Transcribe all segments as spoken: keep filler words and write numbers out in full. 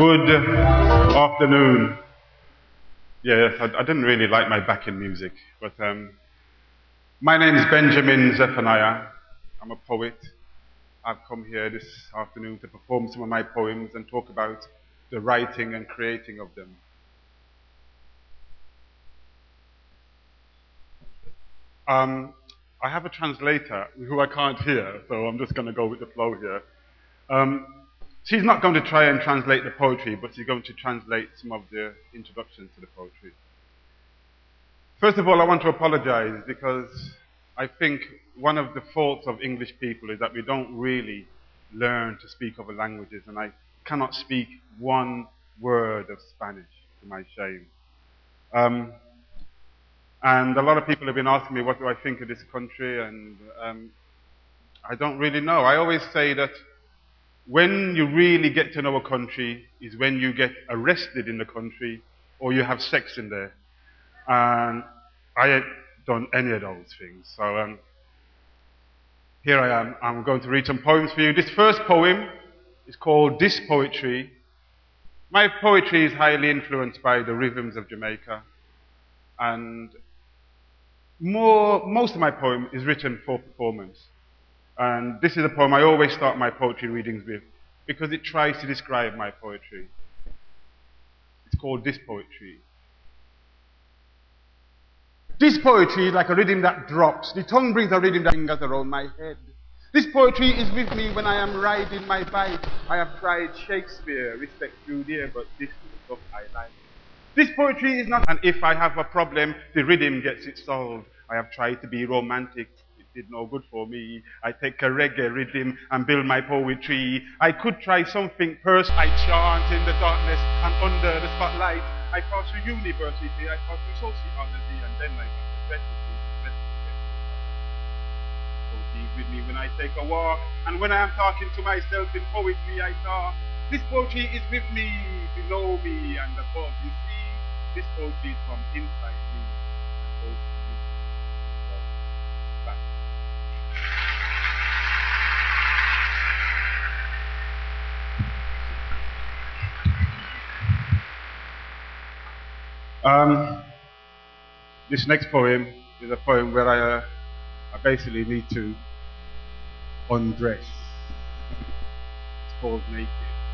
Good afternoon. Yes, I, I didn't really like my backing music, but um, my name is Benjamin Zephaniah. I'm a poet. I've come here this afternoon to perform some of my poems and talk about the writing and creating of them. Um, I have a translator who I can't hear, so I'm just going to go with the flow here. Um, she's not going to try and translate the poetry, but she's going to translate some of the introductions to the poetry. First of all, I want to apologize because I think one of the faults of English people is that we don't really learn to speak other languages, and I cannot speak one word of Spanish, to my shame. Um, and a lot of people have been asking me what do I think of this country, and um, I don't really know. I always say that when you really get to know a country is when you get arrested in the country or you have sex in there. And I ain't done any of those things. So um, here I am. I'm going to read some poems for you. This first poem is called This Poetry. My poetry is highly influenced by the rhythms of Jamaica. And more, most of my poem is written for performance. And this is a poem I always start my poetry readings with because it tries to describe my poetry. It's called This Poetry. This poetry is like a rhythm that drops. The tongue brings a rhythm that lingers around my head. This poetry is with me when I am riding my bike. I have tried Shakespeare, respect due there, but this is the stuff I like. This poetry is not, and if I have a problem, the rhythm gets it solved. I have tried to be romantic. Did no good for me. I take a reggae rhythm and build my poetry. I could try something personal. I chant in the darkness and under the spotlight. I pass through university, I pass through sociology, and then I got the So he's with me when I take a walk, and when I am talking to myself in poetry, I talk. This poetry is with me, below me, and above. You see, this poetry is from inside me. Um, this next poem is a poem where I, uh, I basically need to undress. It's called Naked.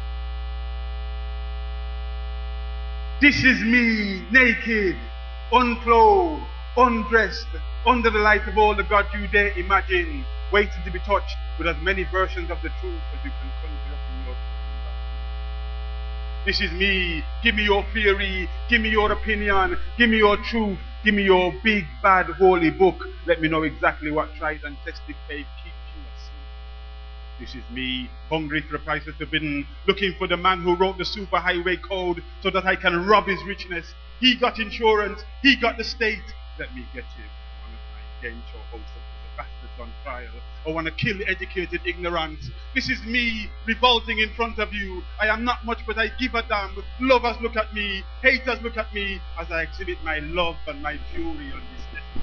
This is me, naked, unclothed, undressed, under the light of all the God you dare imagine, waiting to be touched with as many versions of the truth as you can conjure up in your mind. This is me. Give me your theory. Give me your opinion. Give me your truth. Give me your big, bad, holy book. Let me know exactly what tried and tested faith keeps you asleep. This is me, hungry for the prices forbidden, looking for the man who wrote the superhighway code so that I can rob his richness. He got insurance. He got the state. Let me get him. One of my game show hosts of the bastards on trial. I want to kill educated ignorance. This is me revolting in front of you. I am not much, but I give a damn. Lovers look at me, haters look at me as I exhibit my love and my fury on this desert.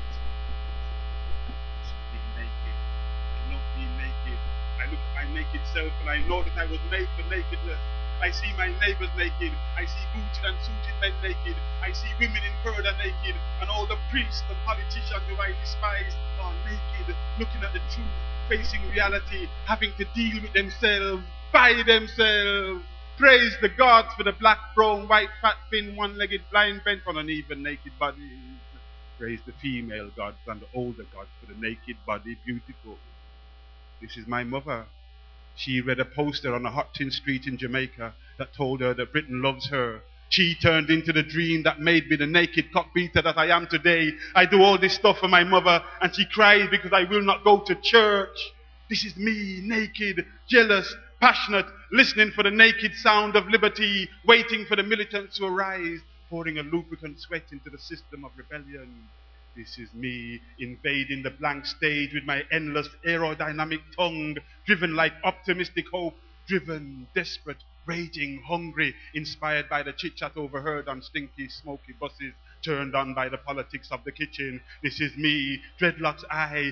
Being naked. I love being naked. I look at my naked self and I know that I was made for nakedness. I see my neighbors naked. I see booted and suited men naked. I see women in further naked. And all the priests and politicians who I despise are naked, looking at the truth, facing reality, having to deal with themselves, by themselves. Praise the gods for the black, brown, white, fat, thin, one-legged, blind, bent on uneven, naked bodies. Praise the female gods and the older gods for the naked body, beautiful. This is my mother. She read a poster on a hot tin street in Jamaica that told her that Britain loves her. She turned into the dream that made me the naked cockbeater that I am today. I do all this stuff for my mother, and she cries because I will not go to church. This is me, naked, jealous, passionate, listening for the naked sound of liberty, waiting for the militants to arise, pouring a lubricant sweat into the system of rebellion. This is me invading the blank stage with my endless aerodynamic tongue, driven like optimistic hope, driven, desperate, raging, hungry, inspired by the chit-chat overheard on stinky, smoky buses, turned on by the politics of the kitchen. This is me, dreadlocks I,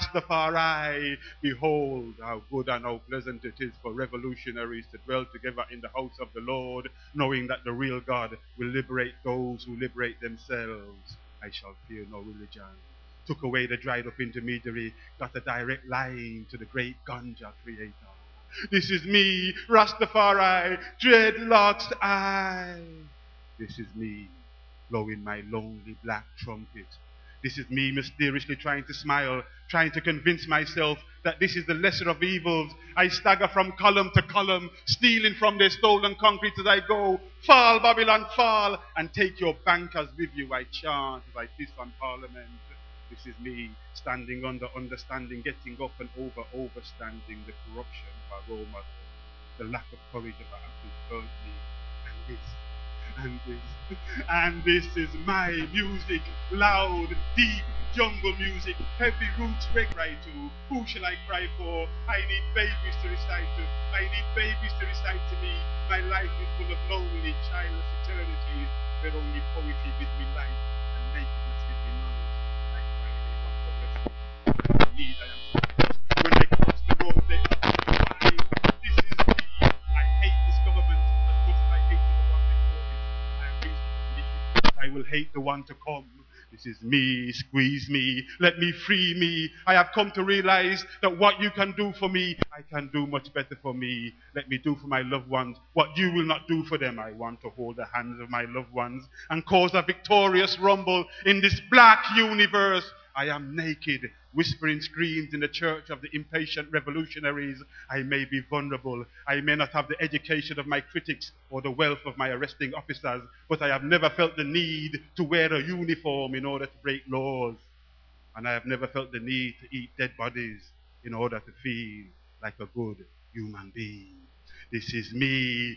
Rastafari. Behold, how good and how pleasant it is for revolutionaries to dwell together in the house of the Lord, knowing that the real God will liberate those who liberate themselves. I shall fear no religion. Took away the dried up intermediary, got a direct line to the great ganja creator. This is me, Rastafari, dreadlocks I. This is me, blowing my lonely black trumpet. This is me mysteriously trying to smile, trying to convince myself that this is the lesser of evils. I stagger from column to column, stealing from their stolen concrete as I go. Fall, Babylon, fall, and take your bankers with you, I chant as I piss on Parliament. This is me, standing under understanding, getting up and over overstanding the corruption of our role models, the lack of courage of our athletes burnt me, and this, and this, and this is my music, loud, deep, jungle music, heavy roots reggae cry to. Who shall I cry for? I need babies to recite to. I need babies to recite to me. My life is full of lonely, childless eternities, where only poetry bids me light and nakedness gives me knowledge. Like Friday, one for rescue. Need I am so lost. When I cross the road, they ask me why. This is me. I hate this government as much as I hate the one before it. I am reasonably believe I will hate the one to come. This is me, squeeze me, let me free me. I have come to realize that what you can do for me, I can do much better for me. Let me do for my loved ones what you will not do for them. I want to hold the hands of my loved ones and cause a victorious rumble in this black universe. I am naked, whispering screams in the church of the impatient revolutionaries. I may be vulnerable. I may not have the education of my critics or the wealth of my arresting officers, but I have never felt the need to wear a uniform in order to break laws. And I have never felt the need to eat dead bodies in order to feel like a good human being. This is me,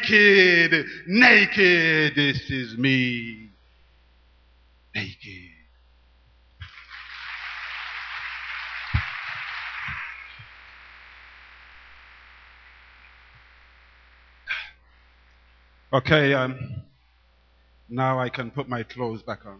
naked, naked. This is me, naked. Okay, um, now I can put my clothes back on.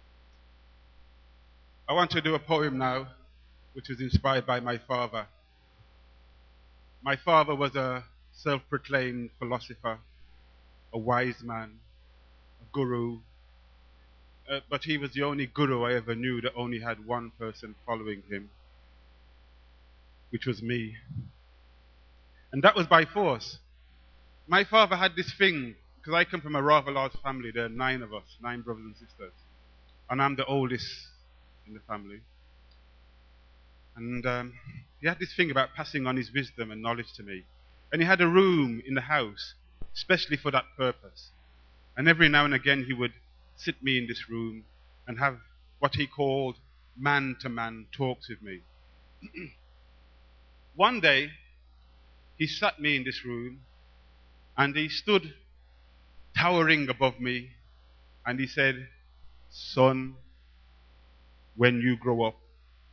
I want to do a poem now, which is inspired by my father. My father was a self-proclaimed philosopher, a wise man, a guru, uh, but he was the only guru I ever knew that only had one person following him, which was me. And that was by force. My father had this thing, because I come from a rather large family, there are nine of us, nine brothers and sisters, and I'm the oldest in the family. And um, he had this thing about passing on his wisdom and knowledge to me. And he had a room in the house, especially for that purpose. And every now and again he would sit me in this room and have what he called man-to-man talks with me. One day, he sat me in this room, and he stood towering above me, and he said, "Son, when you grow up,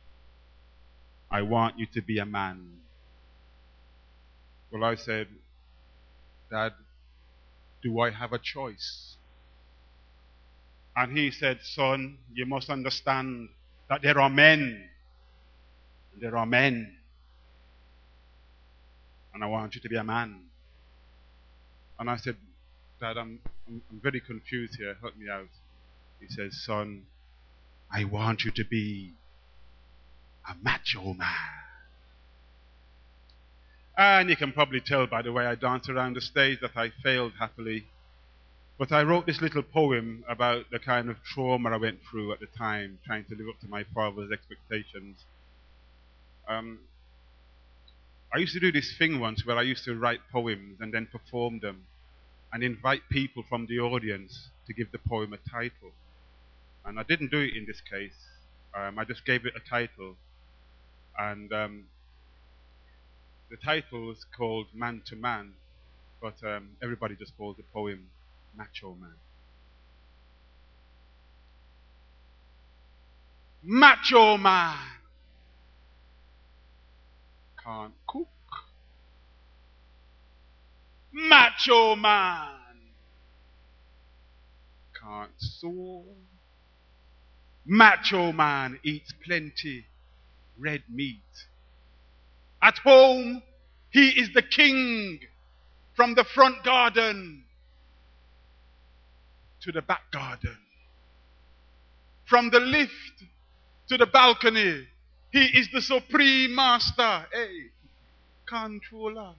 I want you to be a man." Well, I said, "Dad, do I have a choice?" And he said, "Son, you must understand that there are men, and there are men, and I want you to be a man." And I said, "Dad, I'm, I'm, I'm very confused here, help me out." He says, "Son, I want you to be a macho man." And you can probably tell by the way I dance around the stage that I failed happily. But I wrote this little poem about the kind of trauma I went through at the time, trying to live up to my father's expectations. Um, I used to do this thing once where I used to write poems and then perform them and invite people from the audience to give the poem a title. And I didn't do it in this case. Um, I just gave it a title. And um, the title was called Man to Man, but um, everybody just called the poem Macho Man. Macho man can't cook. Macho man can't soar. Macho man eats plenty red meat. At home, he is the king from the front garden to the back garden. From the lift to the balcony, he is the supreme master. Hey, controller.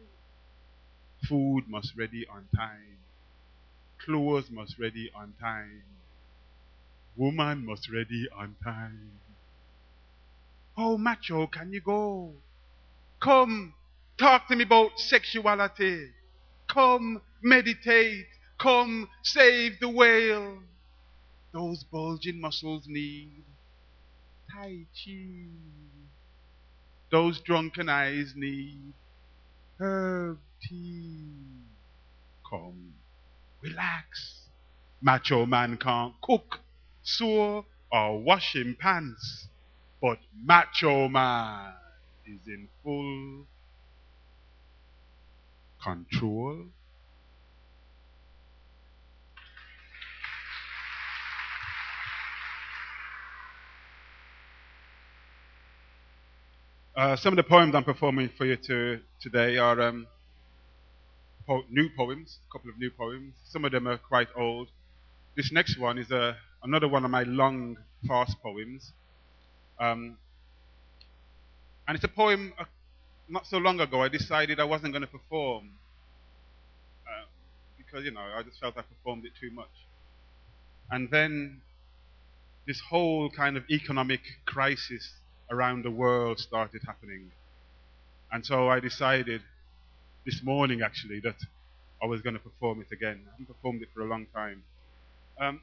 Food must ready on time. Clothes must ready on time. Woman must ready on time. How macho can you go? Come, talk to me about sexuality. Come, meditate. Come, save the whale. Those bulging muscles need Tai Chi. Those drunken eyes need herb tea. Come, relax. Macho man can't cook, sew, or wash him pants. But macho man is in full control. Uh, some of the poems I'm performing for you to, today are um, po- new poems, a couple of new poems. Some of them are quite old. This next one is uh, another one of my long, fast poems. Um, and it's a poem uh, not so long ago I decided I wasn't going to perform uh, because, you know, I just felt I performed it too much. And then this whole kind of economic crisis around the world started happening. And so I decided this morning, actually, that I was going to perform it again. I haven't performed it for a long time. Um,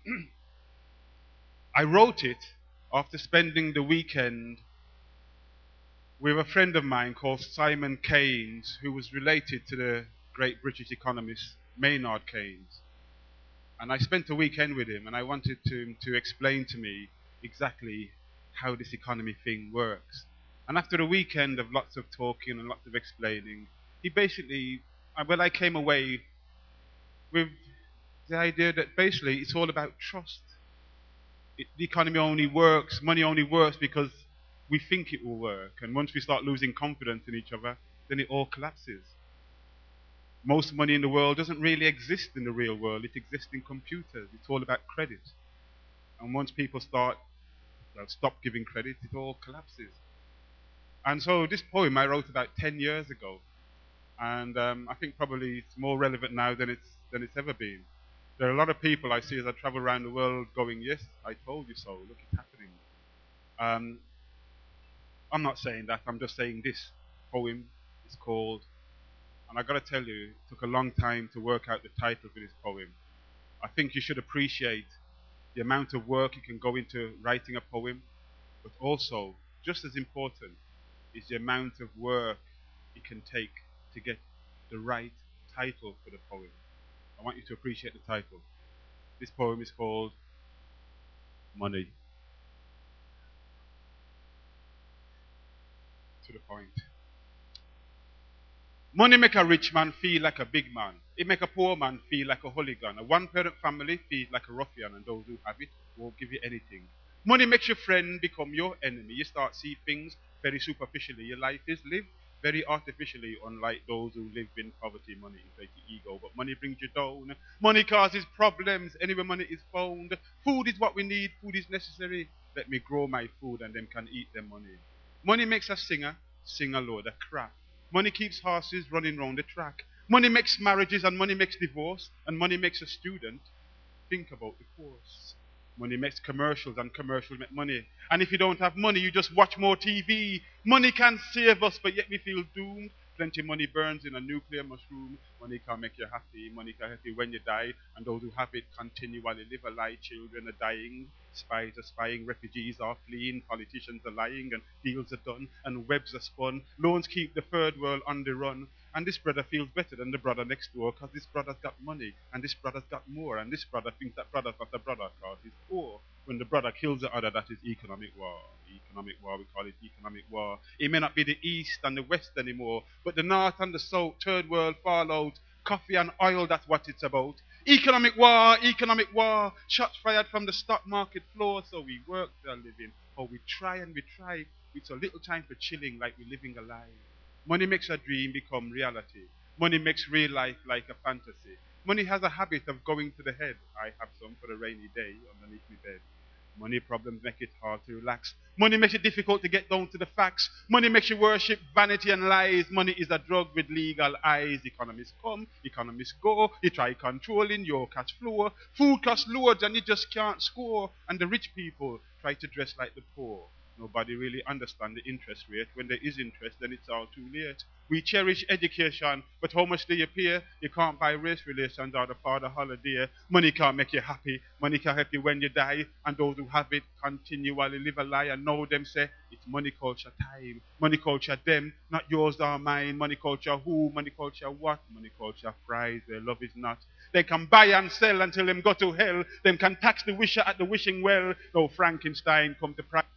I wrote it after spending the weekend with a friend of mine called Simon Keynes, who was related to the great British economist Maynard Keynes. And I spent a weekend with him, and I wanted to, to explain to me exactly how this economy thing works. And after a weekend of lots of talking and lots of explaining, he basically, well, I came away with the idea that basically it's all about trust. It, the economy only works, money only works because we think it will work. And once we start losing confidence in each other, then it all collapses. Most money in the world doesn't really exist in the real world. It exists in computers. It's all about credit. And once people start, well, stop giving credit, it all collapses. And so this poem I wrote about ten years ago. And um, I think probably it's more relevant now than it's, than it's ever been. There are a lot of people I see as I travel around the world going, yes, I told you so. Look, it's happening. Um, I'm not saying that. I'm just saying this poem is called, and I got to tell you, it took a long time to work out the title for this poem. I think you should appreciate the amount of work you can go into writing a poem, but also, just as important, is the amount of work it can take to get the right title for the poem. I want you to appreciate the title. This poem is called Money. To the point. Money make a rich man feel like a big man. It make a poor man feel like a hooligan. A one-parent family feel like a ruffian, and those who have it won't give you anything. Money makes your friend become your enemy. You start see things very superficially. Your life is lived very artificially, unlike those who live in poverty. Money inflates your ego, but money brings you down. Money causes problems anywhere money is found. Food is what we need. Food is necessary. Let me grow my food, and them can eat their money. Money makes a singer sing a load of crap. Money keeps horses running round the track. Money makes marriages, and money makes divorce, and money makes a student think about the course. Money makes commercials, and commercials make money. And if you don't have money, you just watch more T V. Money can save us, but yet we feel doomed. Plenty money burns in a nuclear mushroom. Money can make you happy. Money can help you when you die. And those who have it continually live a lie. Children are dying. Spies are spying. Refugees are fleeing. Politicians are lying. And deals are done. And webs are spun. Loans keep the third world on the run. And this brother feels better than the brother next door because this brother's got money. And this brother's got more. And this brother thinks that brother's not a brother because he's poor. When the brother kills the other, that is economic war. Economic war, we call it economic war. It may not be the East and the West anymore, but the North and the South, third world fallout, coffee and oil, that's what it's about. Economic war, economic war, shots fired from the stock market floor, so we work for a living, or we try and we try with so little time for chilling like we're living a lie. Money makes a dream become reality. Money makes real life like a fantasy. Money has a habit of going to the head. I have some for a rainy day underneath my bed. Money problems make it hard to relax. Money makes it difficult to get down to the facts. Money makes you worship vanity and lies. Money is a drug with legal eyes. Economists come, economists go. You try controlling your cash flow. Food costs loads and you just can't score. And the rich people try to dress like the poor. Nobody really understands the interest rate. When there is interest, then it's all too late. We cherish education, but how much do you pay? You can't buy race relations or the father holiday. Money can't make you happy. Money can't help you when you die. And those who have it continually live a lie and know them say, it's money culture time. Money culture them, not yours or mine. Money culture who? Money culture what? Money culture fries, their love is not. They can buy and sell until them go to hell. Them can tax the wisher at the wishing well. Though Frankenstein come to price.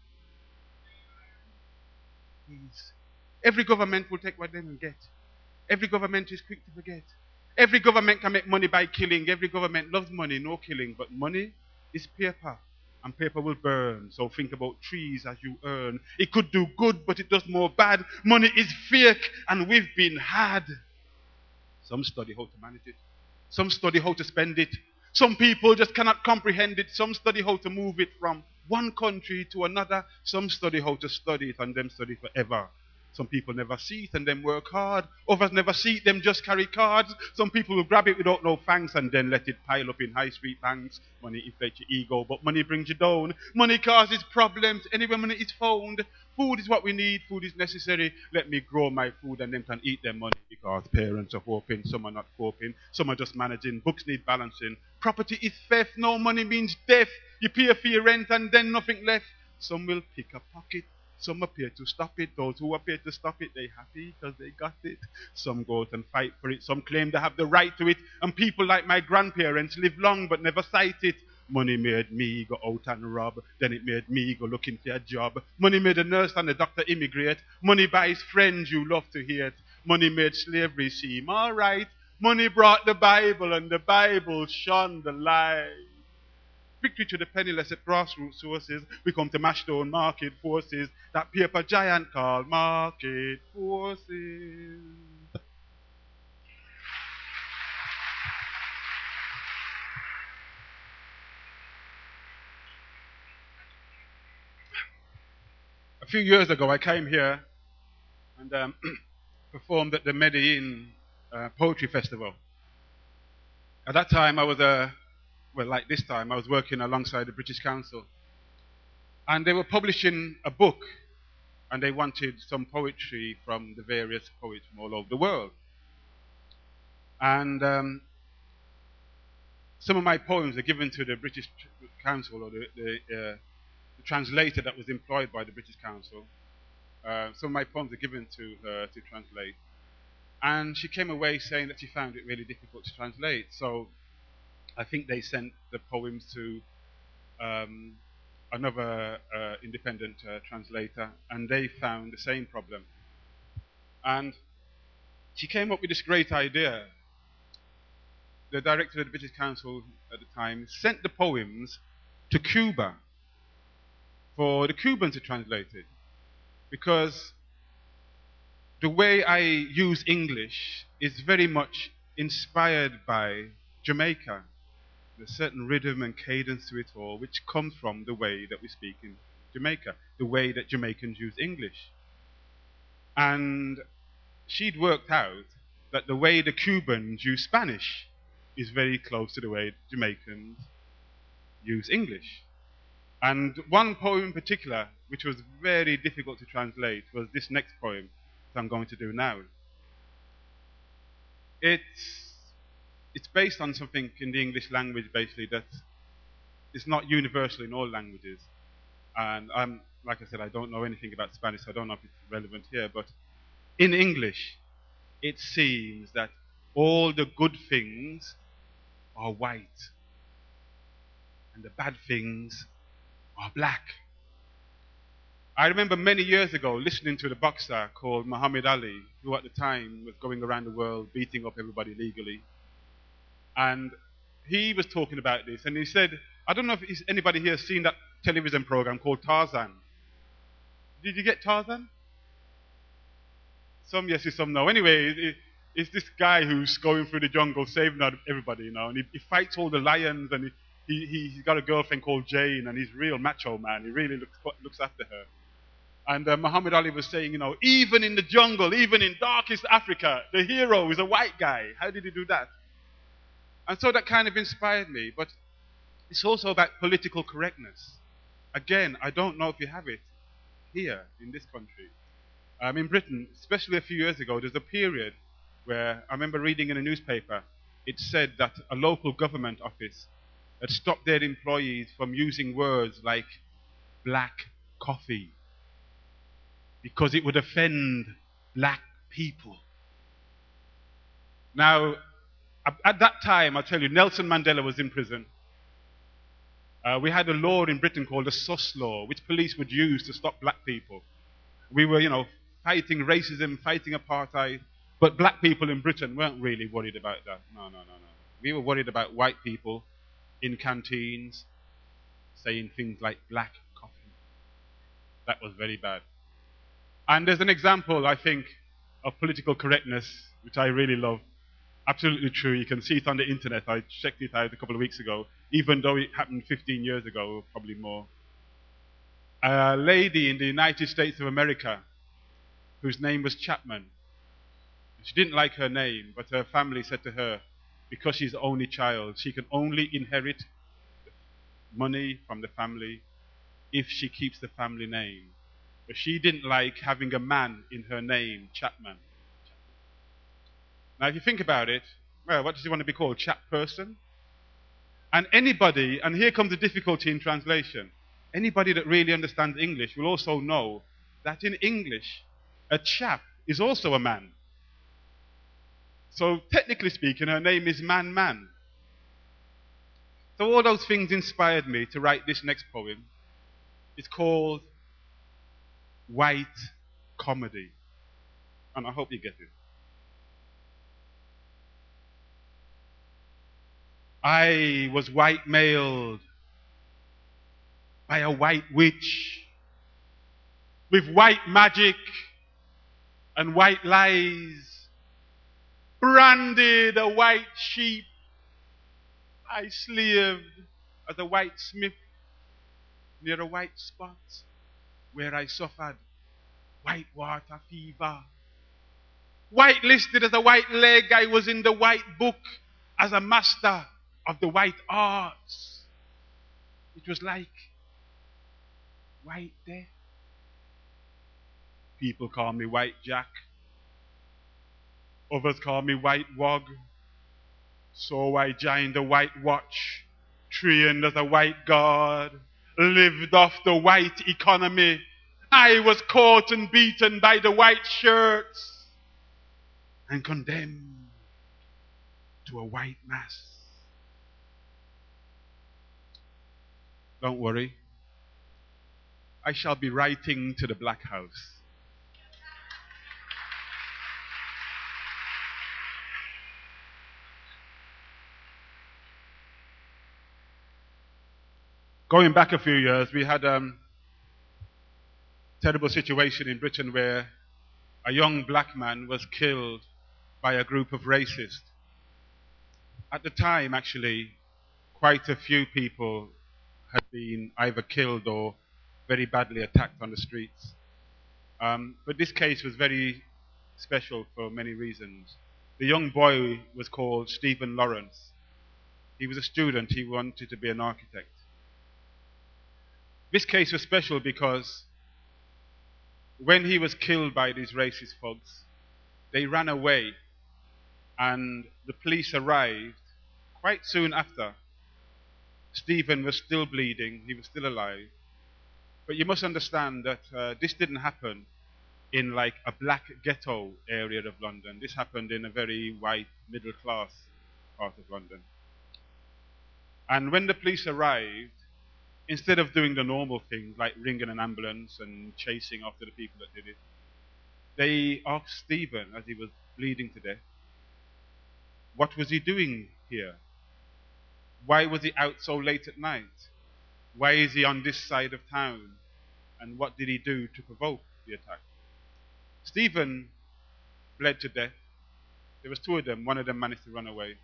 Every government will take what they can get. Every government is quick to forget. Every government can make money by killing. Every government loves money, no killing. But money is paper, and paper will burn. So think about trees as you earn. It could do good, but it does more bad. Money is fake, and we've been had. Some study how to manage it. Some study how to spend it. Some people just cannot comprehend it. Some study how to move it from one country to another. Some study how to study it, and them study forever. Some people never see it and then work hard. Others never see it, them just carry cards. Some people will grab it without no thanks and then let it pile up in high street banks. Money inflates your ego, but money brings you down. Money causes problems anywhere money is found. Food is what we need, food is necessary. Let me grow my food and them can eat their money because parents are hoping, some are not coping, some are just managing. Books need balancing. Property is theft, no money means death. You pay for your rent and then nothing left. Some will pick a pocket. Some appear to stop it. Those who appear to stop it, they happy because they got it. Some go out and fight for it. Some claim they have the right to it. And people like my grandparents live long but never sight it. Money made me go out and rob. Then it made me go looking for a job. Money made a nurse and a doctor immigrate. Money buys friends you love to hate. Money made slavery seem alright. Money brought the Bible and the Bible shone the light. Victory to the penniless at grassroots sources. We come to mash down market forces. That paper giant called market forces. A few years ago, I came here and um, performed at the Medellin uh, Poetry Festival. At that time, I was a Well, like this time, I was working alongside the British Council. And they were publishing a book, and they wanted some poetry from the various poets from all over the world. And um, some of my poems are given to the British Council, or the, the, uh, the translator that was employed by the British Council. Uh, some of my poems are given to her to translate. And she came away saying that she found it really difficult to translate. So I think they sent the poems to um, another uh, independent uh, translator, and they found the same problem. And she came up with this great idea. The director of the British Council at the time sent the poems to Cuba for the Cubans to translate it. Because the way I use English is very much inspired by Jamaica. There's a certain rhythm and cadence to it all, which comes from the way that we speak in Jamaica, the way that Jamaicans use English. And she'd worked out that the way the Cubans use Spanish is very close to the way Jamaicans use English. And one poem in particular, which was very difficult to translate, was this next poem that I'm going to do now. It's It's based on something in the English language, basically, that is not universal in all languages. And I'm, like I said, I don't know anything about Spanish, so I don't know if it's relevant here. But in English, it seems that all the good things are white, and the bad things are black. I remember many years ago listening to the boxer called Muhammad Ali, who at the time was going around the world beating up everybody legally. And he was talking about this, and he said, I don't know if is- anybody here has seen that television program called Tarzan. Did you get Tarzan? Some yes, some no. Anyway, it, it, it's this guy who's going through the jungle saving everybody, you know, and he, he fights all the lions, and he, he, he's got a girlfriend called Jane, and he's a real macho man. He really looks, looks after her. And uh, Muhammad Ali was saying, you know, even in the jungle, even in darkest Africa, the hero is a white guy. How did he do that? And so that kind of inspired me. But it's also about political correctness. Again, I don't know if you have it here in this country. Um, in Britain, especially a few years ago, there's a period where I remember reading in a newspaper, it said that a local government office had stopped their employees from using words like black coffee because it would offend black people. Now, at that time, I'll tell you, Nelson Mandela was in prison. Uh, we had a law in Britain called the SOS law, which police would use to stop black people. We were, you know, fighting racism, fighting apartheid, but black people in Britain weren't really worried about that. No, no, no, no. We were worried about white people in canteens saying things like black coffee. That was very bad. And there's an example, I think, of political correctness, which I really love. Absolutely true. You can see it on the internet. I checked it out a couple of weeks ago, even though it happened fifteen years ago, probably more. A lady in the United States of America whose name was Chapman. She didn't like her name, but her family said to her, because she's the only child, she can only inherit money from the family if she keeps the family name. But she didn't like having a man in her name, Chapman. Now, if you think about it, well, what does he want to be called? Chap person? And anybody, and here comes the difficulty in translation, anybody that really understands English will also know that in English, a chap is also a man. So, technically speaking, her name is Man Man. So all those things inspired me to write this next poem. It's called White Comedy. And I hope you get it. I was white-mailed by a white witch with white magic and white lies, branded a white sheep. I slaved as a white smith near a white spot where I suffered white water fever. Whitelisted as a white leg, I was in the white book as a master of the white arts. It was like white death. People call me White Jack. Others call me White Wog. So I joined the White Watch, trained as a white guard, lived off the white economy. I was caught and beaten by the white shirts and condemned to a white mass. Don't worry, I shall be writing to the Black House. Going back a few years, we had a um, terrible situation in Britain where a young black man was killed by a group of racists. At the time, actually, quite a few people had been either killed or very badly attacked on the streets. Um, but this case was very special for many reasons. The young boy was called Stephen Lawrence. He was a student. He wanted to be an architect. This case was special because when he was killed by these racist folks, they ran away and the police arrived quite soon after. Stephen was still bleeding, he was still alive. But you must understand that uh, this didn't happen in like a black ghetto area of London. This happened in a very white, middle class part of London. And when the police arrived, instead of doing the normal things like ringing an ambulance and chasing after the people that did it, they asked Stephen, as he was bleeding to death, what was he doing here? Why was he out so late at night? Why is he on this side of town? And what did he do to provoke the attack? Stephen bled to death. There was two of them. One of them managed to run away.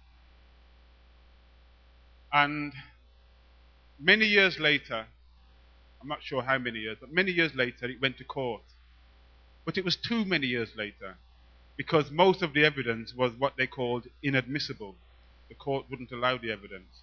And many years later, I'm not sure how many years, but many years later, it went to court. But it was too many years later, because most of the evidence was what they called inadmissible. The court wouldn't allow the evidence.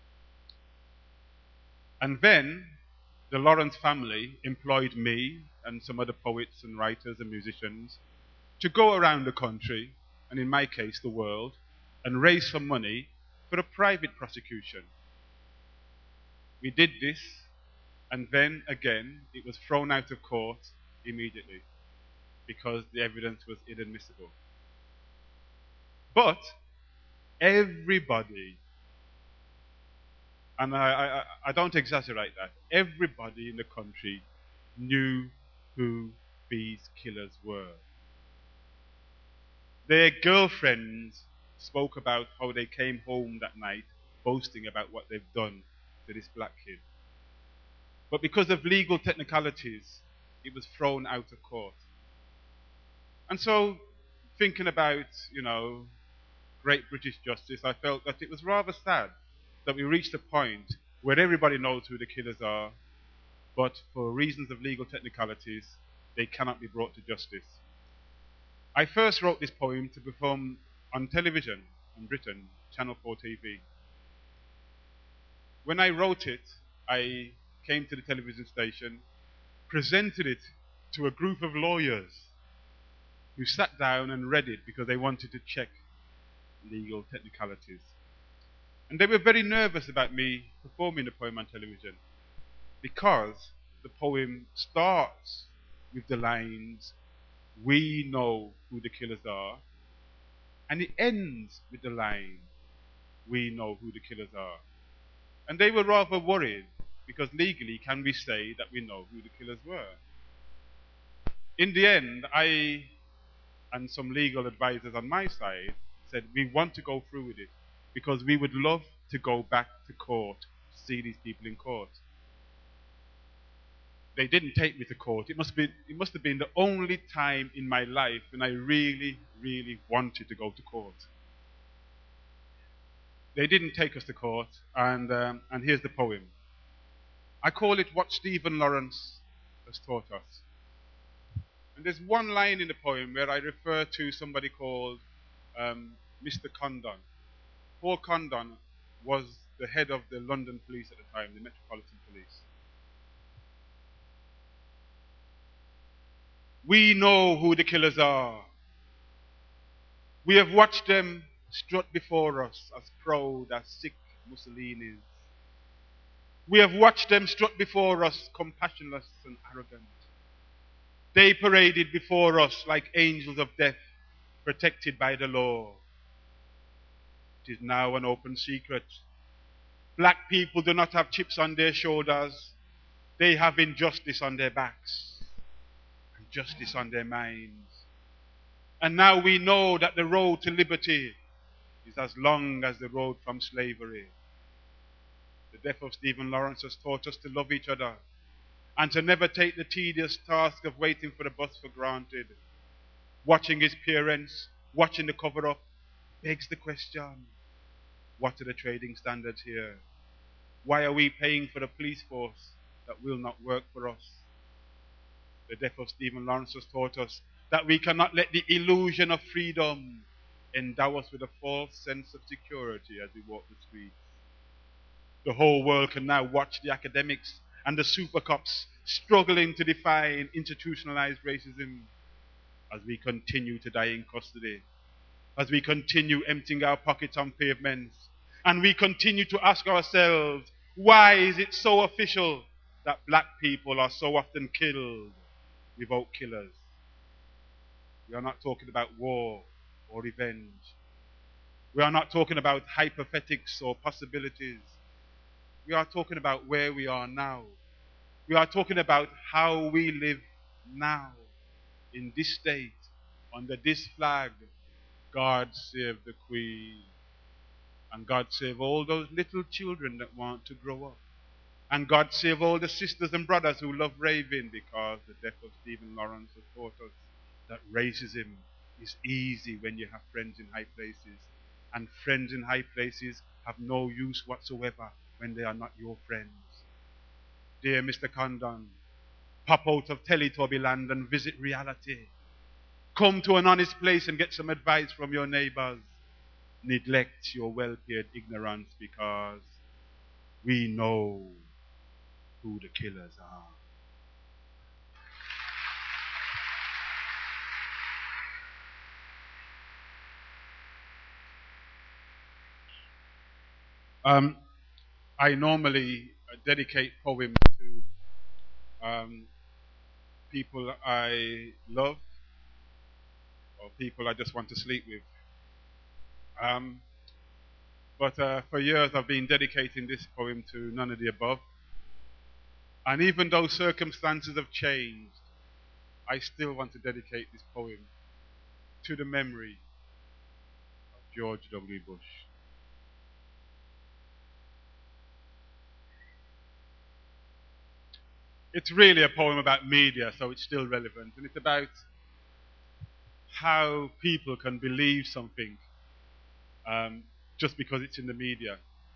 And then the Lawrence family employed me and some other poets and writers and musicians to go around the country, and in my case the world, and raise some money for a private prosecution. We did this, and then again it was thrown out of court immediately because the evidence was inadmissible. But everybody, and I, I, I don't exaggerate that, everybody in the country knew who these killers were. Their girlfriends spoke about how they came home that night boasting about what they've done to this black kid. But because of legal technicalities, it was thrown out of court. And so, thinking about, you know, great British justice, I felt that it was rather sad that we reached a point where everybody knows who the killers are, but for reasons of legal technicalities, they cannot be brought to justice. I first wrote this poem to perform on television in Britain, Channel four T V. When I wrote it, I came to the television station, presented it to a group of lawyers who sat down and read it because they wanted to check legal technicalities. And they were very nervous about me performing the poem on television because the poem starts with the lines, "We know who the killers are," and it ends with the line, "We know who the killers are." And they were rather worried because legally can we say that we know who the killers were? In the end, I and some legal advisors on my side said we want to go through with it because we would love to go back to court to see these people in court. They didn't take me to court. It must be, it must have been the only time in my life when I really, really wanted to go to court. They didn't take us to court, and, um, and here's the poem. I call it What Stephen Lawrence Has Taught Us. And there's one line in the poem where I refer to somebody called um, Mister Condon. Paul Condon was the head of the London police at the time, the Metropolitan Police. We know who the killers are. We have watched them strut before us as proud as sick Mussolini's. We have watched them strut before us compassionless and arrogant. They paraded before us like angels of death, protected by the law. It is now an open secret. Black people do not have chips on their shoulders. They have injustice on their backs and justice on their minds. And now we know that the road to liberty is as long as the road from slavery. The death of Stephen Lawrence has taught us to love each other and to never take the tedious task of waiting for the bus for granted. Watching his parents, watching the cover-up, begs the question, what are the trading standards here? Why are we paying for a police force that will not work for us? The death of Stephen Lawrence has taught us that we cannot let the illusion of freedom endow us with a false sense of security as we walk the streets. The whole world can now watch the academics and the super cops struggling to define institutionalized racism as we continue to die in custody, as we continue emptying our pockets on pavements, and we continue to ask ourselves, why is it so official that black people are so often killed without killers? We are not talking about war or revenge. We are not talking about hypothetics or possibilities. We are talking about where we are now. We are talking about how we live now in this state, under this flag. God save the Queen. And God save all those little children that want to grow up. And God save all the sisters and brothers who love raving, because the death of Stephen Lawrence has taught us that racism is easy when you have friends in high places. And friends in high places have no use whatsoever when they are not your friends. Dear Mister Condon, pop out of Teletubby land and visit reality. Come to an honest place and get some advice from your neighbors. Neglect your well-paid ignorance, because we know who the killers are. Um, I normally dedicate poems to um, people I love or people I just want to sleep with. Um, but uh, for years I've been dedicating this poem to none of the above. And even though circumstances have changed, I still want to dedicate this poem to the memory of George W. Bush. It's really a poem about media, so it's still relevant. And it's about how people can believe something um, just because it's in the media.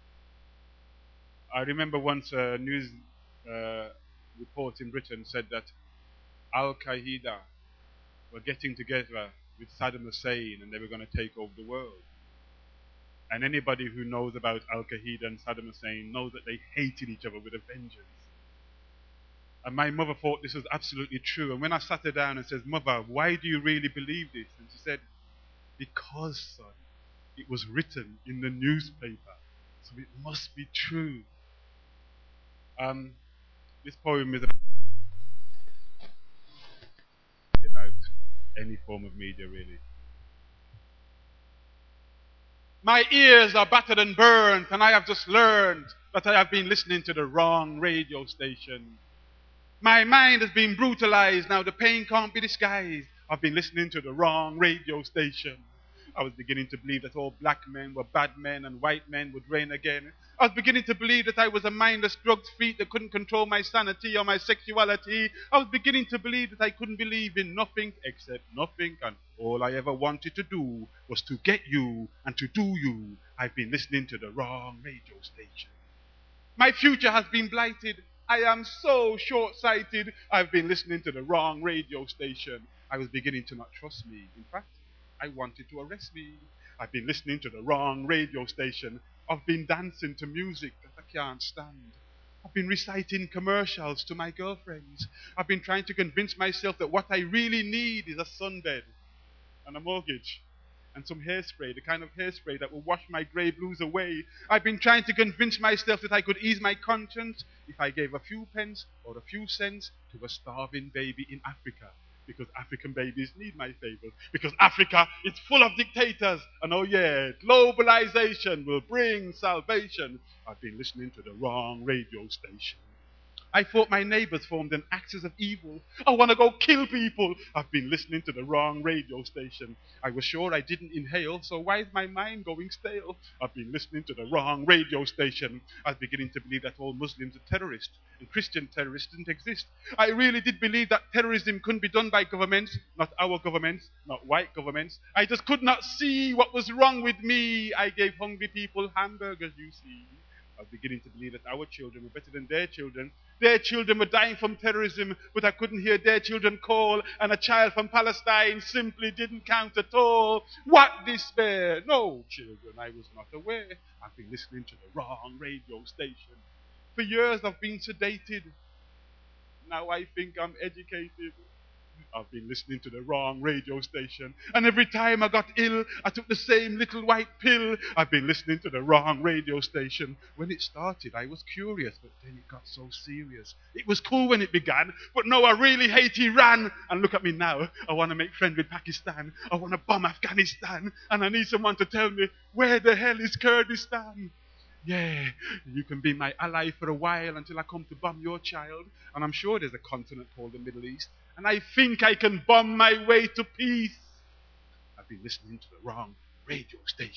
I remember once a news uh, report in Britain said that Al-Qaeda were getting together with Saddam Hussein and they were going to take over the world. And anybody who knows about Al-Qaeda and Saddam Hussein knows that they hated each other with a vengeance. And my mother thought this was absolutely true. And when I sat her down and said, "Mother, why do you really believe this?" And she said, "Because, son, it was written in the newspaper, so it must be true." Um, this poem is about any form of media, really. My ears are battered and burnt, and I have just learned that I have been listening to the wrong radio station. My mind has been brutalized, now the pain can't be disguised. I've been listening to the wrong radio station. I was beginning to believe that all black men were bad men and white men would reign again. I was beginning to believe that I was a mindless drugged freak that couldn't control my sanity or my sexuality. I was beginning to believe that I couldn't believe in nothing except nothing, and all I ever wanted to do was to get you and to do you. I've been listening to the wrong radio station. My future has been blighted. I am so short-sighted. I've been listening to the wrong radio station. I was beginning to not trust me. In fact, I wanted to arrest me. I've been listening to the wrong radio station. I've been dancing to music that I can't stand. I've been reciting commercials to my girlfriends. I've been trying to convince myself that what I really need is a sunbed and a mortgage and some hairspray, the kind of hairspray that will wash my grey blues away. I've been trying to convince myself that I could ease my conscience if I gave a few pence or a few cents to a starving baby in Africa. Because African babies need my favors. Because Africa is full of dictators. And oh yeah, globalization will bring salvation. I've been listening to the wrong radio station. I thought my neighbors formed an axis of evil. I want to go kill people. I've been listening to the wrong radio station. I was sure I didn't inhale, so why is my mind going stale? I've been listening to the wrong radio station. I was beginning to believe that all Muslims are terrorists and Christian terrorists didn't exist. I really did believe that terrorism couldn't be done by governments, not our governments, not white governments. I just could not see what was wrong with me. I gave hungry people hamburgers, you see. I was beginning to believe that our children were better than their children. Their children were dying from terrorism, but I couldn't hear their children call, and a child from Palestine simply didn't count at all. What despair! No, children, I was not aware. I've been listening to the wrong radio station. For years I've been sedated. Now I think I'm educated. I've been listening to the wrong radio station. And every time I got ill, I took the same little white pill. I've been listening to the wrong radio station. When it started, I was curious, but then it got so serious. It was cool when it began, but no, I really hate Iran. And look at me now. I want to make friends with Pakistan. I want to bomb Afghanistan. And I need someone to tell me, where the hell is Kurdistan? Yeah, you can be my ally for a while until I come to bomb your child. And I'm sure there's a continent called the Middle East. And I think I can bomb my way to peace. I've been listening to the wrong radio station.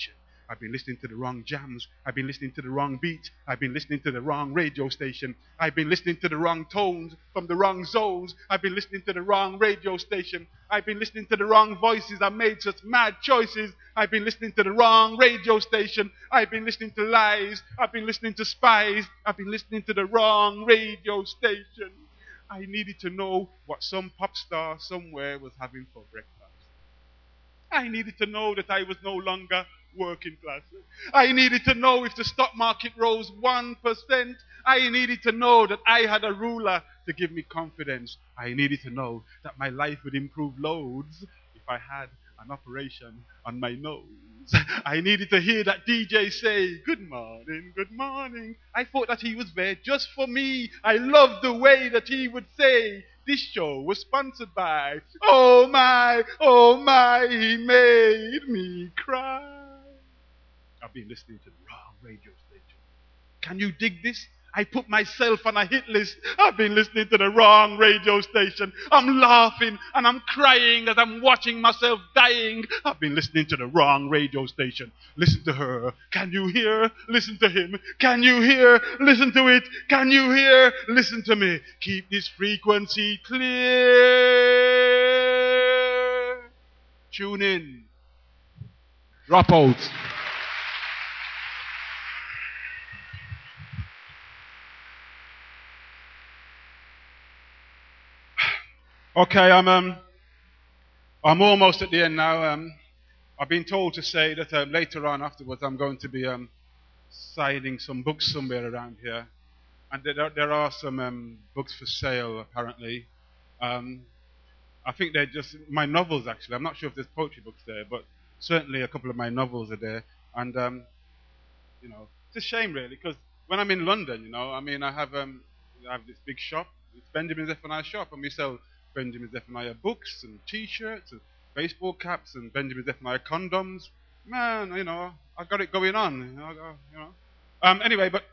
I've been listening to the wrong jams. I've been listening to the wrong beats. I've been listening to the wrong radio station. I've been listening to the wrong tones from the wrong zones. I've been listening to the wrong radio station. I've been listening to the wrong voices. I made such mad choices. I've been listening to the wrong radio station. I've been listening to lies. I've been listening to spies. I've been listening to the wrong radio station. I needed to know what some pop star somewhere was having for breakfast. I needed to know that I was no longer working class. I needed to know if the stock market rose one percent. I needed to know that I had a ruler to give me confidence. I needed to know that my life would improve loads if I had an operation on my nose. I needed to hear that D J say, good morning, good morning. I thought that he was there just for me. I loved the way that he would say, this show was sponsored by, oh my, oh my, he made me cry. I've been listening to the wrong radio station. Can you dig this? I put myself on a hit list. I've been listening to the wrong radio station. I'm laughing and I'm crying as I'm watching myself dying. I've been listening to the wrong radio station. Listen to her. Can you hear? Listen to him. Can you hear? Listen to it. Can you hear? Listen to me. Keep this frequency clear. Tune in. Drop out. Okay, I'm um, I'm almost at the end now. Um, I've been told to say that um, later on afterwards I'm going to be um, signing some books somewhere around here, and there, there are some um, books for sale apparently. Um, I think they're just my novels actually. I'm not sure if there's poetry books there, but certainly a couple of my novels are there. And um, you know, it's a shame really because when I'm in London, you know, I mean, I have um, I have this big shop. It's Benjamin Zephaniah shop, and we sell Benjamin Zephaniah books and T-shirts and baseball caps and Benjamin Zephaniah condoms. Man, you know, I got it going on. You know, you know. Um, anyway, but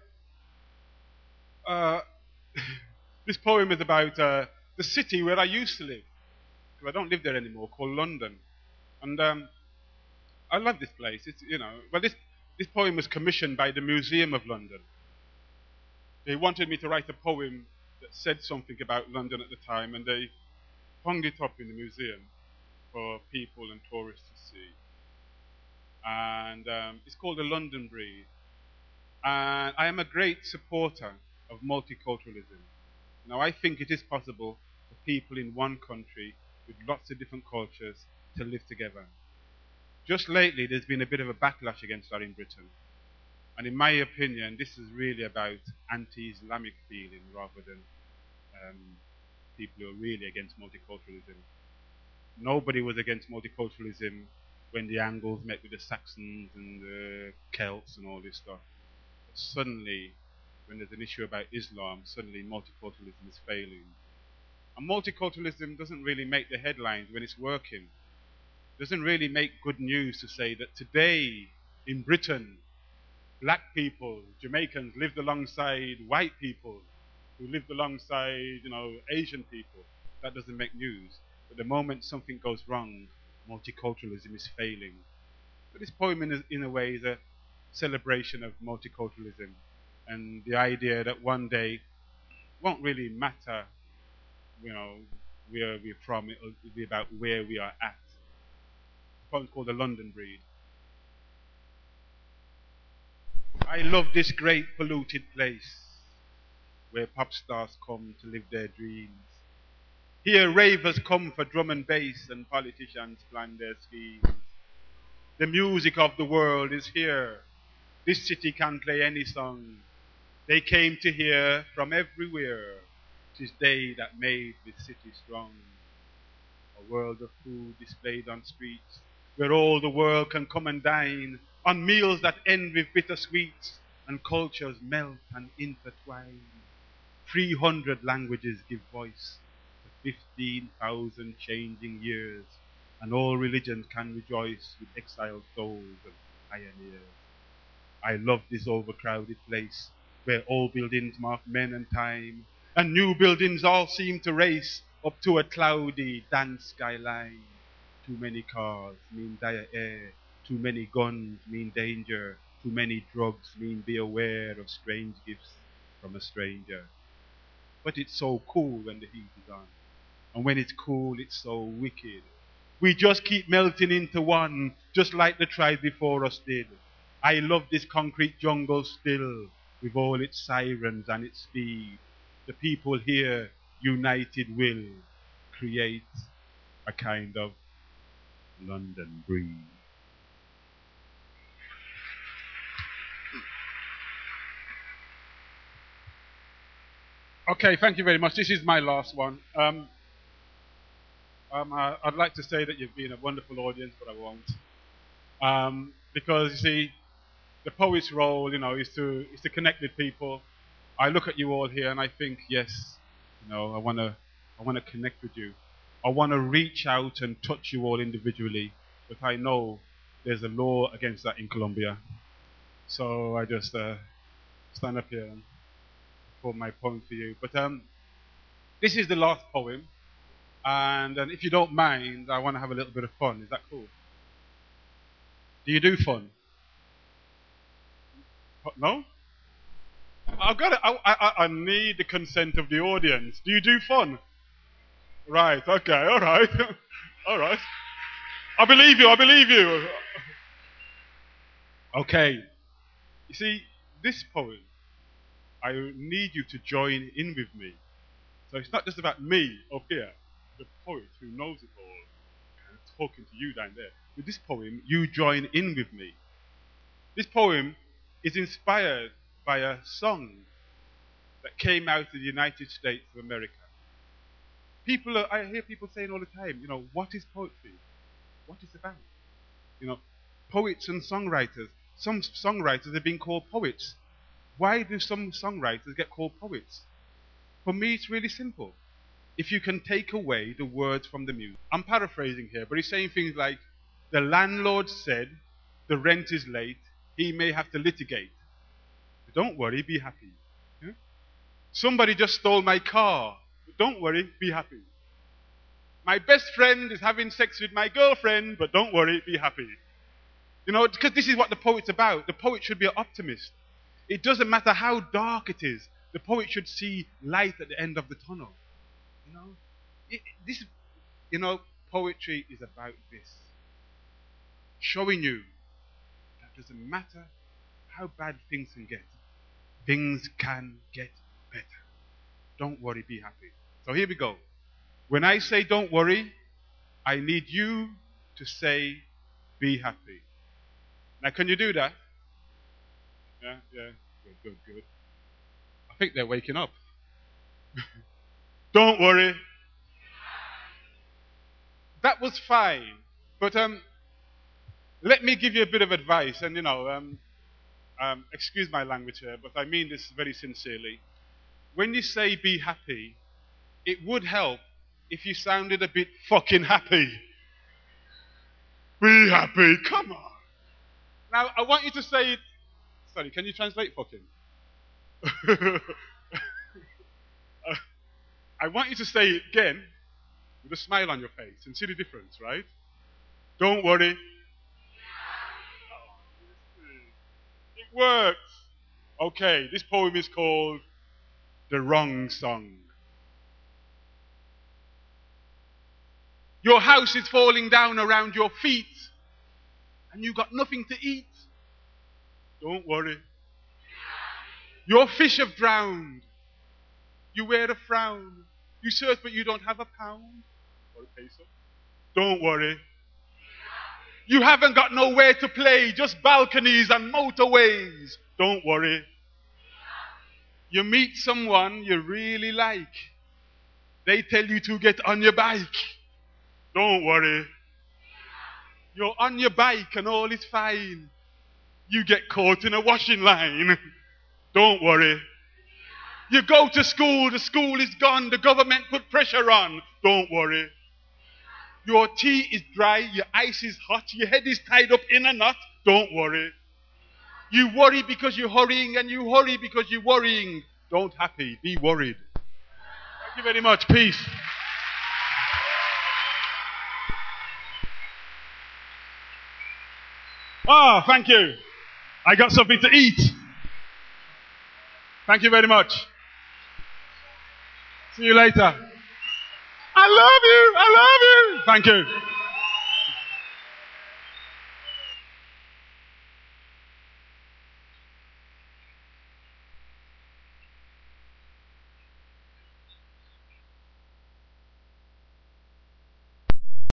uh, this poem is about uh, the city where I used to live, because I don't live there anymore, called London. And um, I love this place. It's, you know, well, this this poem was commissioned by the Museum of London. They wanted me to write a poem that said something about London at the time, and they hung it up in the museum for people and tourists to see. And um, it's called The London Breed. And I am a great supporter of multiculturalism. Now, I think it is possible for people in one country with lots of different cultures to live together. Just lately, there's been a bit of a backlash against that in Britain. And in my opinion, this is really about anti-Islamic feeling rather than um, people who are really against multiculturalism. Nobody was against multiculturalism when the Angles met with the Saxons and the Celts and all this stuff. But suddenly, when there's an issue about Islam, suddenly multiculturalism is failing. And multiculturalism doesn't really make the headlines when it's working. It doesn't really make good news to say that today in Britain, black people, Jamaicans, lived alongside white people who lived alongside, you know, Asian people. That doesn't make news. But the moment something goes wrong, multiculturalism is failing. But this poem, in a, in a way, is a celebration of multiculturalism and the idea that one day won't really matter, you know, where we're from. It'll be about where we are at. The poem's called The London Breed. I love this great polluted place where pop stars come to live their dreams. Here ravers come for drum and bass and politicians plan their schemes. The music of the world is here. This city can play any song. They came to hear from everywhere. 'Tis they that made this city strong. A world of food displayed on streets, where all the world can come and dine, on meals that end with bitter sweets, and cultures melt and intertwine. Three hundred languages give voice to fifteen thousand changing years, and all religions can rejoice with exiled souls and pioneers. I love this overcrowded place, where old buildings mark men and time, and new buildings all seem to race up to a cloudy, dance skyline. Too many cars mean dire air, Too many guns mean danger. Too many drugs mean be aware of strange gifts from a stranger. But it's so cool when the heat is on. And when it's cool, it's so wicked. We just keep melting into one, just like the tribes before us did. I love this concrete jungle still, with all its sirens and its speed. The people here, united, will create a kind of London breeze. Okay, thank you very much. This is my last one. Um, um, I, I'd like to say that you've been a wonderful audience, but I won't. Um, because, you see, the poet's role, you know, is to, is to connect with people. I look at you all here and I think, yes, you know, I want to I want to connect with you. I want to reach out and touch you all individually, but I know there's a law against that in Colombia. So I just uh, stand up here and for my poem for you. But um, this is the last poem, and, and if you don't mind, I want to have a little bit of fun. Is that cool? Do you do fun? No? I've got it. I, I, I need the consent of the audience. Do you do fun? Right. Okay. All right. All right. I believe you. I believe you. Okay. You see, this poem, I need you to join in with me. So it's not just about me up here, the poet who knows it all, kind of talking to you down there. With this poem, you join in with me. This poem is inspired by a song that came out of the United States of America. People, are, I hear people saying all the time, you know, what is poetry? What is it about? You know, poets and songwriters. Some songwriters have been called poets. Why do some songwriters get called poets? For me, it's really simple. If you can take away the words from the music. I'm paraphrasing here, but he's saying things like, the landlord said the rent is late, he may have to litigate. But don't worry, be happy. Yeah? Somebody just stole my car. But don't worry, be happy. My best friend is having sex with my girlfriend, but don't worry, be happy. You know, because this is what the poet's about. The poet should be an optimist. It doesn't matter how dark it is. The poet should see light at the end of the tunnel. You know, it, this, you know, poetry is about this. Showing you that doesn't matter how bad things can get. Things can get better. Don't worry, be happy. So here we go. When I say don't worry, I need you to say be happy. Now, can you do that? Yeah, yeah. Good, good, good. I think they're waking up. Don't worry. That was fine. But um, let me give you a bit of advice. And, you know, um, um, excuse my language here, but I mean this very sincerely. When you say be happy, it would help if you sounded a bit fucking happy. Be happy, come on. Now, I want you to say it. Sorry, can you translate fucking? uh, I want you to say it again with a smile on your face and see the difference, right? Don't worry. It works. Okay, this poem is called The Wrong Song. Your house is falling down around your feet and you got nothing to eat. Don't worry. Your fish have drowned. You wear a frown. You search but you don't have a pound or a peso. Don't worry. You haven't got nowhere to play, just balconies and motorways. Don't worry. You meet someone you really like. They tell you to get on your bike. Don't worry. You're on your bike and all is fine. You get caught in a washing line. Don't worry. You go to school, the school is gone, the government put pressure on. Don't worry. Your tea is dry, your ice is hot, your head is tied up in a knot. Don't worry. You worry because you're hurrying and you hurry because you're worrying. Don't happy, be worried. Thank you very much. Peace. Oh, thank you. I got something to eat. Thank you very much. See you later. I love you. I love you. Thank you.